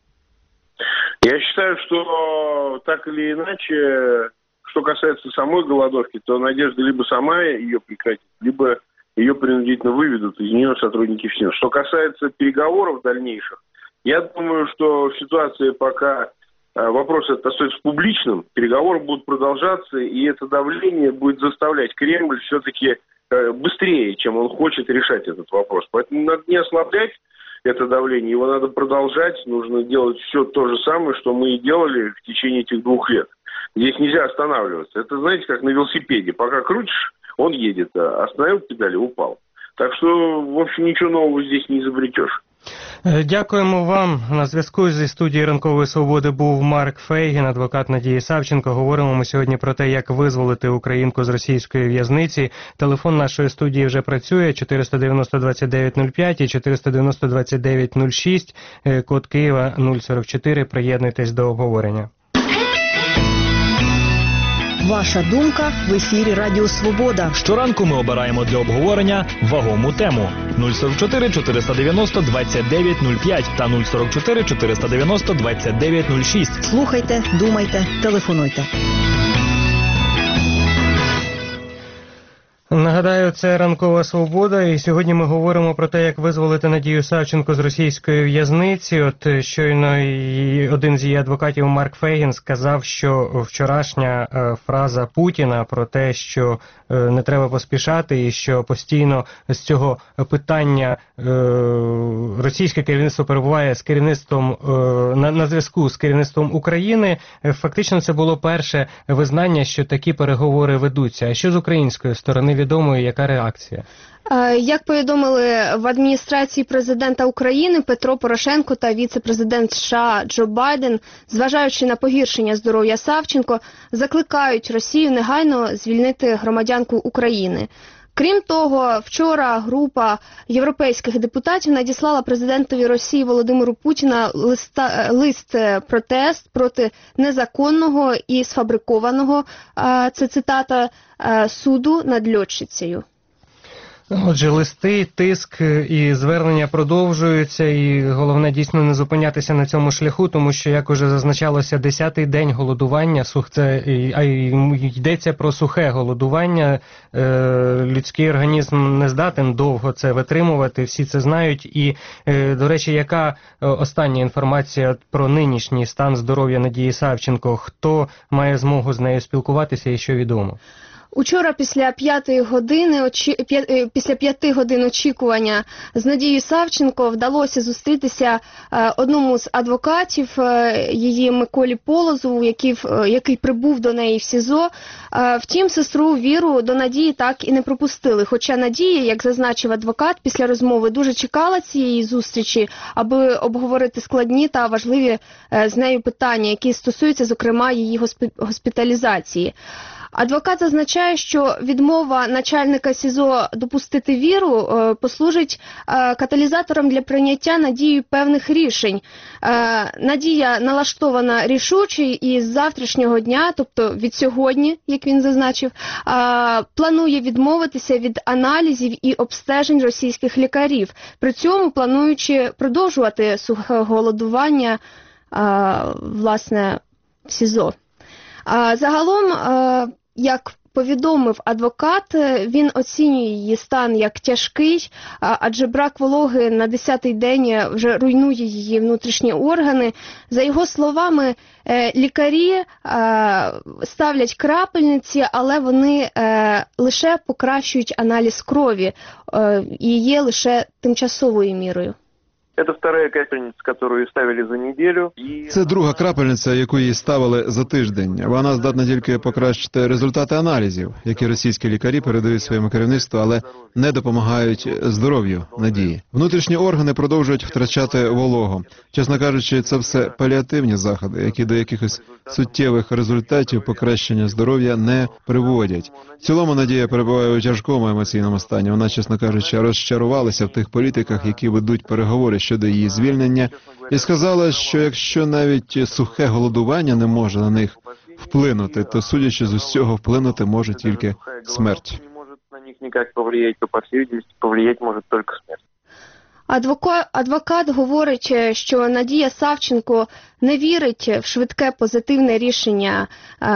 Я считаю, что так или иначе, что касается самой голодовки, то Надежда либо сама ее прекратит, либо ее принудительно выведут из нее сотрудники ФСИН. Что касается переговоров дальнейших, я думаю, что в ситуации, пока э, вопрос этот остается публичным, переговоры будут продолжаться, и это давление будет заставлять Кремль все-таки э, быстрее, чем он хочет решать этот вопрос. Поэтому надо не ослаблять это давление, его надо продолжать, нужно делать все то же самое, что мы и делали в течение этих двух лет. Здесь нельзя останавливаться. Это, знаете, как на велосипеде. Пока крутишь, он едет, а остановил педали, упал. Так что, в общем, ничего нового здесь не изобретешь. Дякуємо вам. На зв'язку зі студією «Ранкової свободи» був Марк Фейгін, адвокат Надії Савченко. Говоримо ми сьогодні про те, як визволити українку з російської в'язниці. Телефон нашої студії вже працює чотириста дев'яносто двадцять дев'ять нуль п'ять і чотириста дев'яносто двадцять дев'ять нуль шість, код Києва нуль сорок чотири. Приєднуйтесь до обговорення. Ваша думка в ефірі Радіо Свобода. Щоранку ми обираємо для обговорення вагому тему. нуль сорок чотири чотириста дев'яносто двадцять дев'ять нуль п'ять та нуль сорок чотири чотириста дев'яносто двадцять дев'ять нуль шість. Слухайте, думайте, телефонуйте. Нагадаю, це «Ранкова свобода», і сьогодні ми говоримо про те, як визволити Надію Савченко з російської в'язниці. От щойно один з її адвокатів, Марк Фейгін, сказав, що вчорашня фраза Путіна про те, що не треба поспішати і що постійно з цього питання російське керівництво перебуває з керівництвом на, на зв'язку з керівництвом України, фактично це було перше визнання, що такі переговори ведуться. А що з української сторони відомо і яка реакція? Як повідомили в адміністрації президента України, Петро Порошенко та віце-президент США Джо Байден, зважаючи на погіршення здоров'я Савченко, закликають Росію негайно звільнити громадянку України. Крім того, вчора група європейських депутатів надіслала президентові Росії Володимиру Путіна листа, лист-протест проти незаконного і сфабрикованого, це цитата, суду над льотчицею. Отже, листи, тиск і звернення продовжуються, і головне дійсно не зупинятися на цьому шляху, тому що, як уже зазначалося, десятий день голодування, сух, це, а йдеться про сухе голодування, е, людський організм не здатен довго це витримувати, всі це знають. І, е, до речі, яка остання інформація про нинішній стан здоров'я Надії Савченко? Хто має змогу з нею спілкуватися і що відомо? Учора після п'ятої години, очі... п'я... після п'яти годин очікування з Надією Савченко вдалося зустрітися е, одному з адвокатів, е, її Миколі Полозову, який, е, який прибув до неї в СІЗО. Е, втім, сестру Віру до Надії так і не пропустили. Хоча Надія, як зазначив адвокат, після розмови дуже чекала цієї зустрічі, аби обговорити складні та важливі е, з нею питання, які стосуються, зокрема, її госпі... госпіталізації. Адвокат зазначає, що відмова начальника СІЗО допустити Віру е, послужить е, каталізатором для прийняття Надією певних рішень. Е, Надія налаштована рішуче і з завтрашнього дня, тобто від сьогодні, як він зазначив, е, планує відмовитися від аналізів і обстежень російських лікарів, при цьому плануючи продовжувати сухе голодування, е, власне, в СІЗО. А загалом, як повідомив адвокат, він оцінює її стан як тяжкий, адже брак вологи на десятий день вже руйнує її внутрішні органи. За його словами, лікарі ставлять крапельниці, але вони лише покращують аналіз крові і є лише тимчасовою мірою. Це вторая крапельниця, яку ставили за неділю. Це друга крапельниця, яку їй ставили за тиждень. Вона здатна тільки покращити результати аналізів, які російські лікарі передають своєму керівництву, але не допомагають здоров'ю Надії. Внутрішні органи продовжують втрачати вологу. Чесно кажучи, це все паліативні заходи, які до якихось суттєвих результатів покращення здоров'я не приводять. В цілому Надія перебуває у тяжкому емоційному стані. Вона, чесно кажучи, розчарувалася в тих політиках, які ведуть переговори щодо її звільнення, і сказала, що якщо навіть сухе голодування не може на них вплинути, то, судячи з усього, вплинути може тільки смерть. На них ніяк повлиять, то, по всій видимості, повлиять може тільки смерть. Адвокат, адвокат говорить, що Надія Савченко не вірить в швидке позитивне рішення,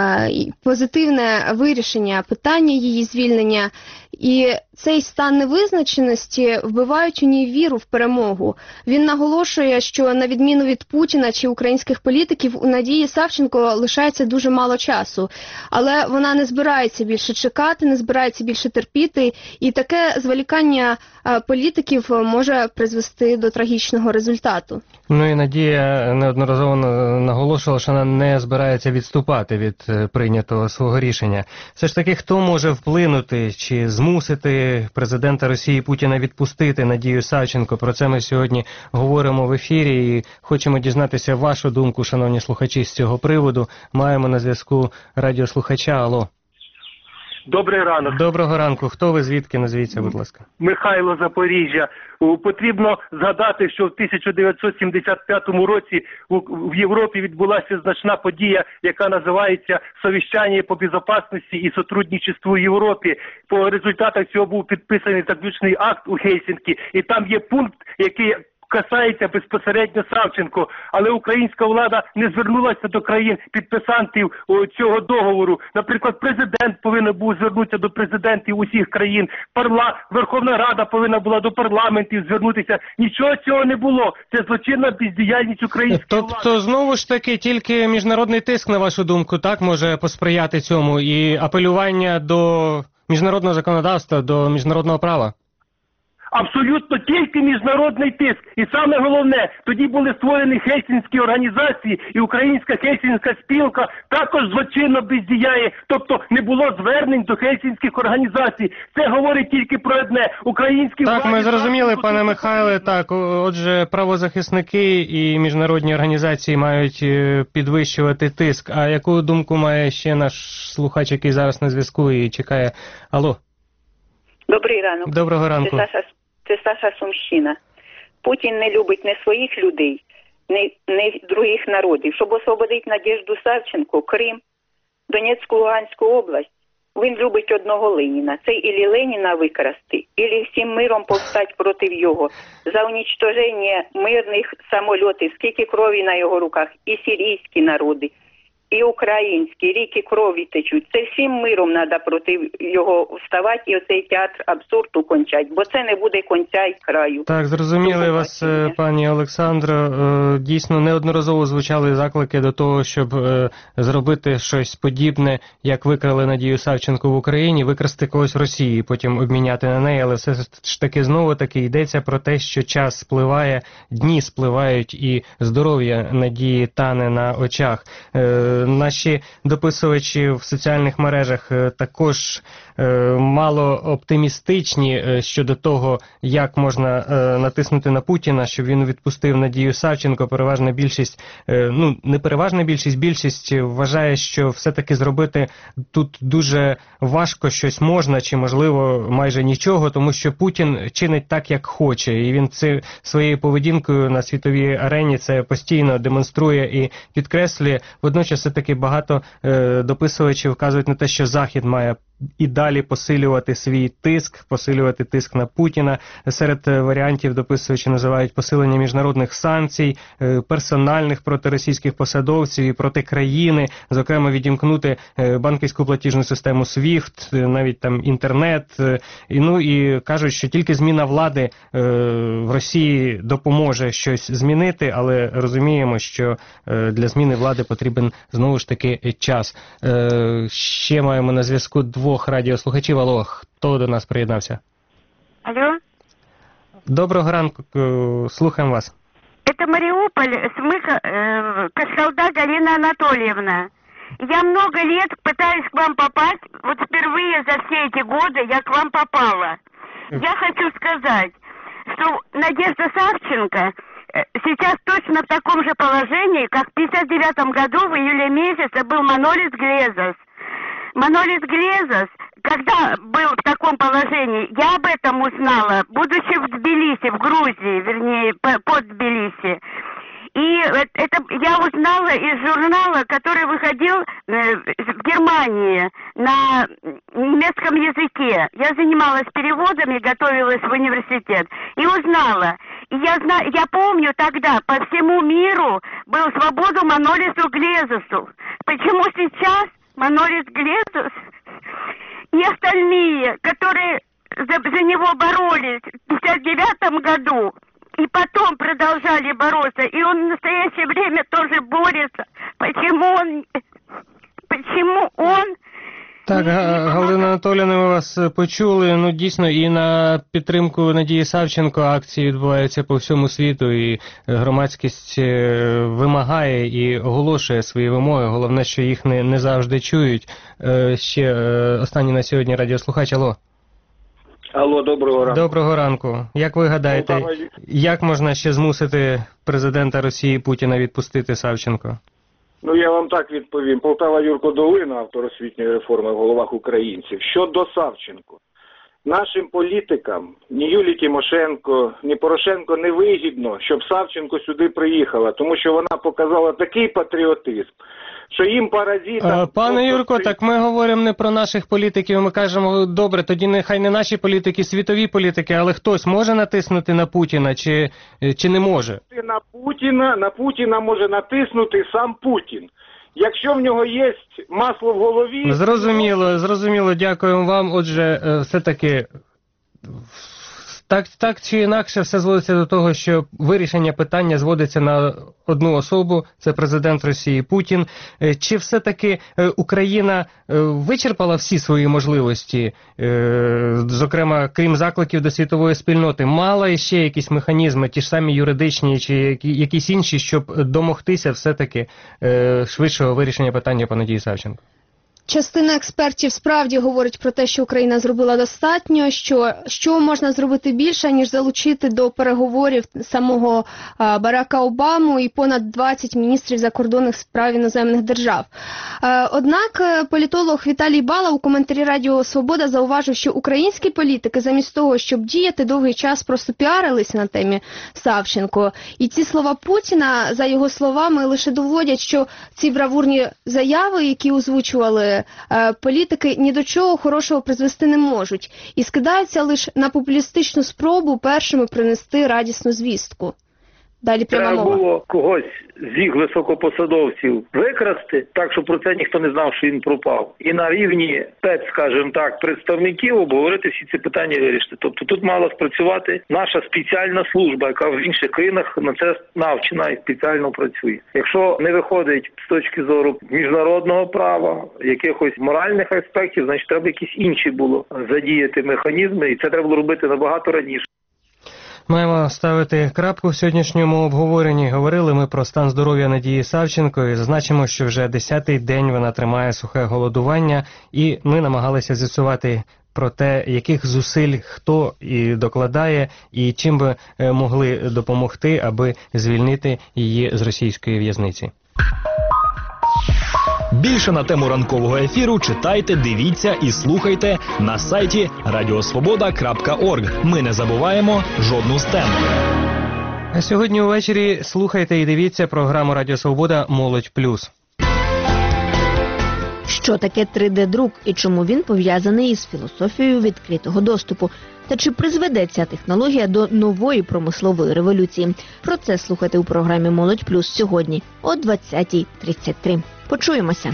позитивне вирішення питання її звільнення. І цей стан невизначеності вбивають у ній віру в перемогу. Він наголошує, що на відміну від Путіна чи українських політиків, у Надії Савченко лишається дуже мало часу. Але вона не збирається більше чекати, не збирається більше терпіти. І таке зволікання політиків може призвести до трагічного результату. Ну і Надія неодноразово наголошувала, що вона не збирається відступати від прийнятого свого рішення. Все ж таки, хто може вплинути чи змусити президента Росії Путіна відпустити Надію Савченко? Про це ми сьогодні говоримо в ефірі і хочемо дізнатися вашу думку, шановні слухачі, з цього приводу. Маємо на зв'язку радіослухача. Алло. Добрий ранок. Доброго ранку. Хто ви, звідки? Назвіться, будь ласка. Михайло, Запоріжжя. Потрібно згадати, що в тисяча дев'ятсот сімдесят п'ятому році в Європі відбулася значна подія, яка називається «Совіщання по безпечності і сотрудничеству в Європі». По результатах цього був підписаний заключний акт у Гельсінкі, і там є пункт, який касається безпосередньо Савченко, але українська влада не звернулася до країн-підписантів цього договору. Наприклад, президент повинен був звернутися до президентів усіх країн, парла... Верховна Рада повинна була до парламентів звернутися. Нічого цього не було. Це злочинна бездіяльність української тобто, влади. Тобто, знову ж таки, тільки міжнародний тиск, на вашу думку, так може посприяти цьому, і апелювання до міжнародного законодавства, до міжнародного права? Абсолютно тільки міжнародний тиск. І саме головне, тоді були створені гельсінські організації, і українська гельсінська спілка також злочинно бездіяє. Тобто не було звернень до гельсінських організацій. Це говорить тільки про одне. Українські Так, владі... ми зрозуміли, пане Михайле, так. Отже, правозахисники і міжнародні організації мають підвищувати тиск. А яку думку має ще наш слухач, який зараз на зв'язку і чекає? Алло. Добрий ранок. Доброго ранку. Це Саша, це Саша Сумщина. Путін не любить не своїх людей, не, не других народів. Щоб освободити Надежду Савченко, Крим, Донецьку, Луганську область, Він любить одного Леніна. Це ілі Леніна викрасти, ілі всім миром повстати проти його. За уничтоження мирних самольотів, скільки крові на його руках, і сирійські народи, і українські, ріки крові течуть. Це всім миром треба проти його вставати і оцей театр абсурду кончати, бо це не буде конця й краю. Так, зрозуміли вас, пані Олександро. Дійсно, неодноразово звучали заклики до того, щоб зробити щось подібне, як викрали Надію Савченко в Україні, викрасти когось в Росії, потім обміняти на неї, але все ж таки знову таки йдеться про те, що час спливає, дні спливають і здоров'я Надії тане на очах. Наші дописувачі в соціальних мережах також мало оптимістичні щодо того, як можна натиснути на Путіна, щоб він відпустив Надію Савченко. Переважна більшість, ну не переважна більшість, більшість вважає, що все-таки зробити тут дуже важко, щось можна, чи можливо майже нічого, тому що Путін чинить так, як хоче, і він це своєю поведінкою на світовій арені це постійно демонструє і підкреслює. Водночас все-таки багато е, дописувачів вказують на те, що Захід має і далі посилювати свій тиск, посилювати тиск на Путіна. Серед варіантів дописувачі називають посилення міжнародних санкцій, персональних проти російських посадовців і проти країни, зокрема відімкнути банківську платіжну систему свіфт, навіть там інтернет. І, ну і кажуть, що тільки зміна влади в Росії допоможе щось змінити, але розуміємо, що для зміни влади потрібен знову ж таки час. Ще маємо на зв'язку двох радіослухачів. Алло, хто до нас приєднався? Алло. Доброго ранку, слухаем вас. Это Мариуполь, Смыка, э, Кашалда Галина Анатольевна. Я много лет пытаюсь к вам попасть, вот впервые за все эти годы я к вам попала. Я хочу сказать, что Надежда Савченко сейчас точно в таком же положении, как в пятьдесят девятом году в июле месяце был Манолис Глезос. Манолис Глезос, когда был в таком положении, я об этом узнала, будучи в Тбилиси, в Грузии, вернее, под Тбилиси. И это я узнала из журнала, который выходил в Германии на немецком языке. Я занималась переводами, готовилась в университет и узнала. И я, знаю, я помню тогда по всему миру был свободу Манолису Глезосу. Почему сейчас Манолис Глезос и остальные, которые за, за него боролись в пятьдесят девятом году и потом продолжали бороться, и он в настоящее время тоже борется. Почему он... Почему он... Так, Галина Анатоліївна, ми вас почули. Ну, дійсно, і на підтримку Надії Савченко акції відбуваються по всьому світу, і громадськість вимагає і оголошує свої вимоги. Головне, що їх не, не завжди чують. Ще останній на сьогодні радіослухач. Алло. Алло, доброго ранку. Доброго ранку. Як ви гадаєте, Полтава... як можна ще змусити президента Росії Путіна відпустити Савченко? Ну, я вам так відповім. Полтава Юрко Долина, автор освітньої реформи в головах українців. Щодо Савченко. Нашим політикам, ні Юлії Тимошенко, ні Порошенко не вигідно, щоб Савченко сюди приїхала, тому що вона показала такий патріотизм, що їм паразитам... Пане Юрко, так ми говоримо не про наших політиків, ми кажемо, добре, тоді нехай не наші політики, світові політики, але хтось може натиснути на Путіна чи, чи не може? На Путіна, на Путіна може натиснути сам Путін. Якщо в нього є масло в голові... Зрозуміло, зрозуміло, дякуємо вам. Отже, все-таки, так, так чи інакше, все зводиться до того, що вирішення питання зводиться на одну особу, це президент Росії Путін. Чи все-таки Україна вичерпала всі свої можливості, зокрема, крім закликів до світової спільноти, мала ще якісь механізми, ті ж самі юридичні чи якісь інші, щоб домогтися все-таки швидшого вирішення питання по Надії Савченко? Частина експертів справді говорить про те, що Україна зробила достатньо, що, що можна зробити більше, ніж залучити до переговорів самого а, Барака Обаму і понад двадцять міністрів закордонних справ іноземних держав. А, однак політолог Віталій Бала у коментарі Радіо Свобода зауважив, що українські політики замість того, щоб діяти, довгий час просто піарилися на темі Савченко. І ці слова Путіна, за його словами, лише доводять, що ці бравурні заяви, які озвучували е, політики ні до чого хорошого призвести не можуть і скидаються лише на популістичну спробу першими принести радісну звістку. Далі пряма Треба мова. було когось з їх високопосадовців викрасти, так, щоб про це ніхто не знав, що він пропав. І на рівні ПЕЦ, скажімо так, представників обговорити всі ці питання і вирішити. Тобто тут мала спрацювати наша спеціальна служба, яка в інших країнах на це навчена і спеціально працює. Якщо не виходить з точки зору міжнародного права, якихось моральних аспектів, значить треба якісь інші було задіяти механізми, і це треба було робити набагато раніше. Маємо ставити крапку в сьогоднішньому обговоренні. Говорили ми про стан здоров'я Надії Савченко і зазначимо, що вже десятий день вона тримає сухе голодування, і ми намагалися з'ясувати про те, яких зусиль хто і докладає, і чим би могли допомогти, аби звільнити її з російської в'язниці. Більше на тему ранкового ефіру читайте, дивіться і слухайте на сайті радіосвобода крапка орг. Ми не забуваємо жодну з тем. А сьогодні увечері слухайте і дивіться програму Радіо Свобода «Молодь плюс». Що таке три де-друк і чому він пов'язаний із філософією відкритого доступу? Та чи призведе ця технологія до нової промислової революції? Про це слухайте у програмі «Молодь плюс» сьогодні о двадцятій тридцять три. Почуємося.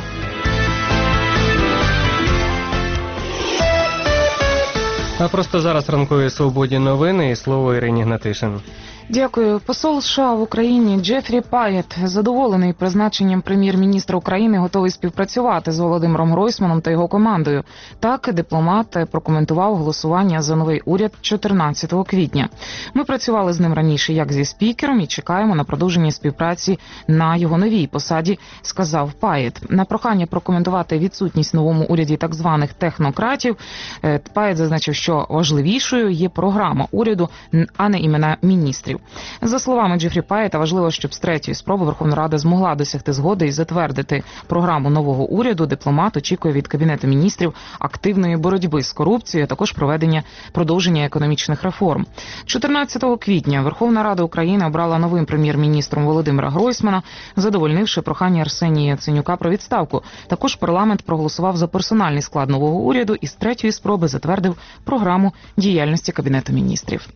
А просто зараз ранкові свободі новини і слово Ірині Гнатишин. Дякую. Посол США в Україні Джефрі Паєт задоволений призначенням прем'єр-міністра України, готовий співпрацювати з Володимиром Гройсманом та його командою. Так дипломат прокоментував голосування за новий уряд чотирнадцятого квітня. Ми працювали з ним раніше як зі спікером і чекаємо на продовження співпраці на його новій посаді, сказав Паєт. На прохання прокоментувати відсутність в новому уряді так званих технократів, Паєт зазначив, що важливішою є програма уряду, а не імена міністрів. За словами Джефрі Паєта, важливо, щоб з третьої спроби Верховна Рада змогла досягти згоди і затвердити програму нового уряду. Дипломат очікує від Кабінету міністрів активної боротьби з корупцією, а також проведення продовження економічних реформ. чотирнадцятого квітня Верховна Рада України обрала новим прем'єр-міністром Володимира Гройсмана, задовольнивши прохання Арсенія Яценюка про відставку. Також парламент проголосував за персональний склад нового уряду і з третьої спроби затвердив програму діяльності Кабінету міністрів.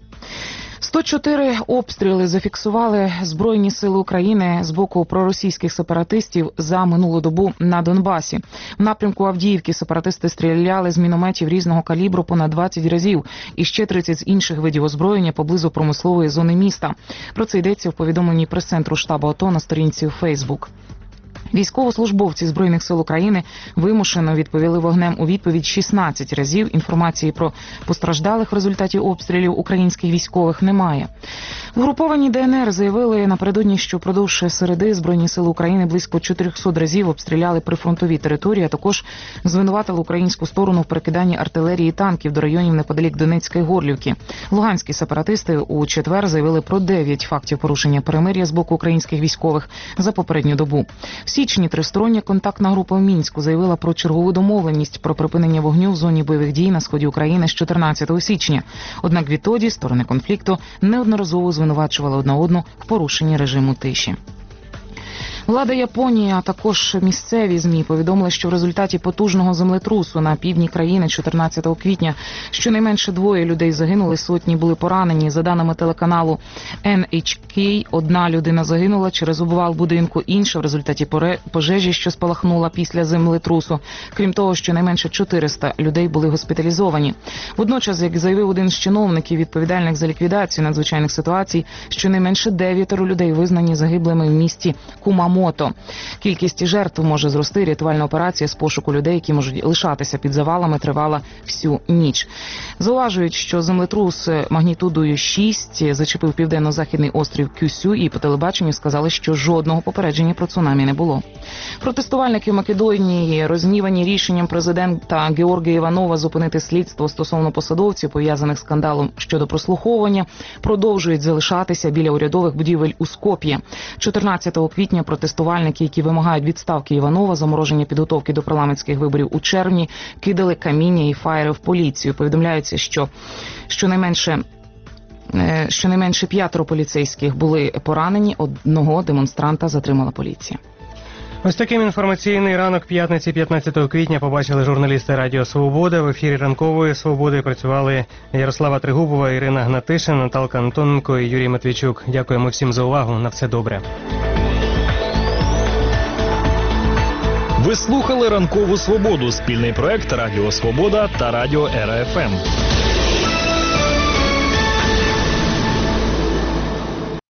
сто чотири обстріли зафіксували Збройні сили України з боку проросійських сепаратистів за минулу добу на Донбасі. В напрямку Авдіївки сепаратисти стріляли з мінометів різного калібру понад двадцять разів і ще тридцять з інших видів озброєння поблизу промислової зони міста. Про це йдеться в повідомленні прес-центру штабу АТО на сторінці у Фейсбук. Військовослужбовці Збройних сил України вимушено відповіли вогнем у відповідь шістнадцять разів. Інформації про постраждалих в результаті обстрілів українських військових немає. В групованій ДНР заявили напередодні, що впродовж середи Збройні сили України близько чотириста разів обстріляли прифронтові території, а також звинуватили українську сторону в перекиданні артилерії і танків до районів неподалік Донецької Горлівки. Луганські сепаратисти у четвер заявили про дев'ять фактів порушення перемир'я з боку українських військових за попередню добу. В січні тристороння контактна група в Мінську заявила про чергову домовленість про припинення вогню в зоні бойових дій на сході України з чотирнадцятого січня. Однак відтоді сторони конфлікту неодноразово звинувачували одна одну в порушенні режиму тиші. Влада Японії, а також місцеві ЗМІ повідомили, що в результаті потужного землетрусу на півдні країни чотирнадцятого квітня щонайменше двоє людей загинули, сотні були поранені. За даними телеканалу ен ейч кей, одна людина загинула через обвал будинку, інша в результаті пожежі, що спалахнула після землетрусу. Крім того, щонайменше чотириста людей були госпіталізовані. Водночас, як заявив один з чиновників, відповідальних за ліквідацію надзвичайних ситуацій, щонайменше дев'ятеро людей визнані загиблими в місті Кумамото. Кількість жертв може зрости. Рятувальна операція з пошуку людей, які можуть лишатися під завалами, тривала всю ніч. Зауважують, що землетрус магнітудою шість зачепив південно-західний острів Кюсю, і по телебаченню сказали, що жодного попередження про цунамі не було. Протестувальники Македонії, розгнівані рішенням президента Георгія Іванова зупинити слідство стосовно посадовців, пов'язаних з скандалом щодо прослуховування, продовжують залишатися біля урядових будівель у Скоп'є. чотирнадцятого квітня протестувальники, які вимагають відставки Іванова, замороження підготовки до парламентських виборів у червні, кидали каміння і фаєри в поліцію. Повідомляється, що щонайменше щонайменше п'ятеро поліцейських були поранені, одного демонстранта затримала поліція. Ось таким інформаційний ранок п'ятниці п'ятнадцятого квітня побачили журналісти Радіо Свобода. В ефірі ранкової Свободи працювали Ярослава Тригубова, Ірина Гнатишин, Наталка Антоненко і Юрій Матвійчук. Дякуємо всім за увагу. На все добре. Ви слухали «Ранкову Свободу» – спільний проект Радіо Свобода та Радіо Ера Еф Ем.